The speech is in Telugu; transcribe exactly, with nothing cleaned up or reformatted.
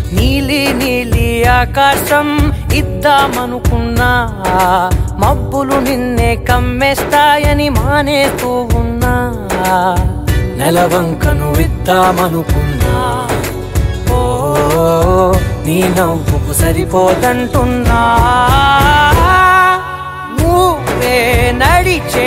నీలి నీలి ఆకాశం ఇద్దామనుకున్నా, మబ్బులు నిన్నే కమ్మేస్తాయని మానేస్తూ ఉన్నా. నెలవంకను ఇద్దామనుకున్నా, ఓ నీ నవ్వుకు సరిపోదంటున్నా. నువ్వే నడిచే